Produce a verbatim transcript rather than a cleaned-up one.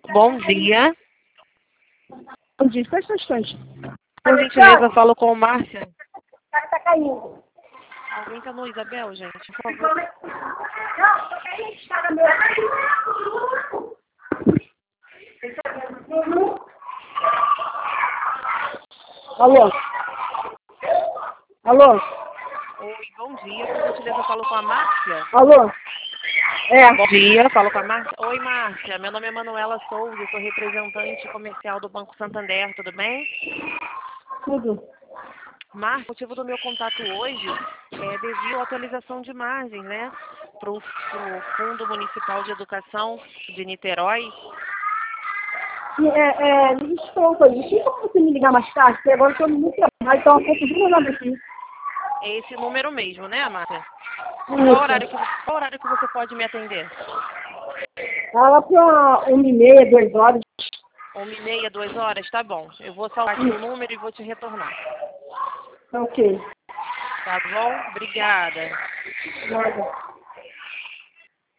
Bom dia. Bom dia, quais questões? Por gentileza, falo com o Márcia. O cara tá caindo. Alguém tá no Isabel, gente, por favor. Não, só que a gente tá no meu... Alô? Alô? Oi, bom dia. Por gentileza, falo com a Márcia. Alô? É. Bom dia, falo com a Márcia. Oi, Márcia. Meu nome é Manuela Souza, eu sou representante comercial do Banco Santander, tudo bem? Tudo. Márcia, o motivo do meu contato hoje é devido à atualização de margens, né? Para o Fundo Municipal de Educação de Niterói. É, é, deixa eu te falar uma coisa. Deixa eu você me ligar mais tarde, porque agora eu tô muito trabalho, então eu tô pedindo nada aqui. É esse número mesmo, né, Márcia? Qual Isso. horário que, qual horário que você pode me atender? Ela pra uma e meia, duas horas. Uma e meia, duas horas? Tá bom. Eu vou salvar aqui o número e vou te retornar. Ok. Tá bom? Obrigada. Nada.